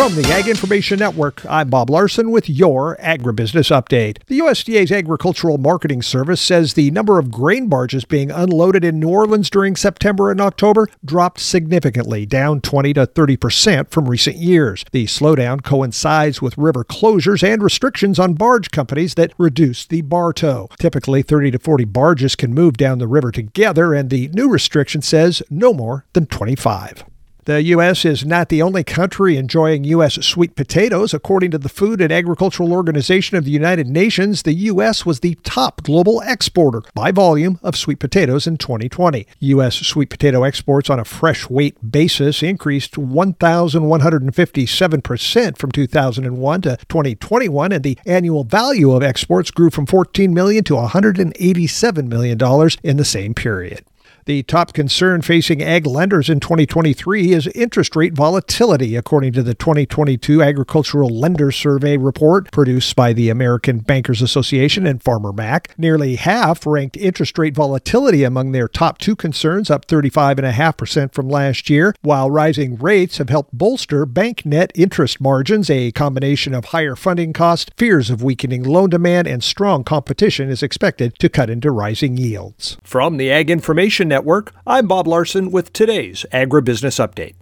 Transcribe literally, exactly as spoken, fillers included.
From the Ag Information Network, I'm Bob Larson with your Agribusiness Update. The U S D A's Agricultural Marketing Service says the number of grain barges being unloaded in New Orleans during September and October dropped significantly, down twenty to thirty percent from recent years. The slowdown coincides with river closures and restrictions on barge companies that reduce the bar tow. Typically, thirty to forty barges can move down the river together, and the new restriction says no more than twenty-five. The U S is not the only country enjoying U S sweet potatoes. According to the Food and Agricultural Organization of the United Nations, the U S was the top global exporter by volume of sweet potatoes in twenty twenty. U S sweet potato exports on a fresh weight basis increased one thousand one hundred fifty-seven percent from two thousand one to twenty twenty-one, and the annual value of exports grew from fourteen million dollars to one hundred eighty-seven million dollars in the same period. The top concern facing ag lenders in twenty twenty-three is interest rate volatility, according to the twenty twenty-two Agricultural Lender Survey report produced by the American Bankers Association and Farmer Mac. Nearly half ranked interest rate volatility among their top two concerns, up thirty-five point five percent from last year, while rising rates have helped bolster bank net interest margins. A combination of higher funding costs, fears of weakening loan demand, and strong competition is expected to cut into rising yields. From the Ag Information Network, I'm Bob Larson with today's Agribusiness Update.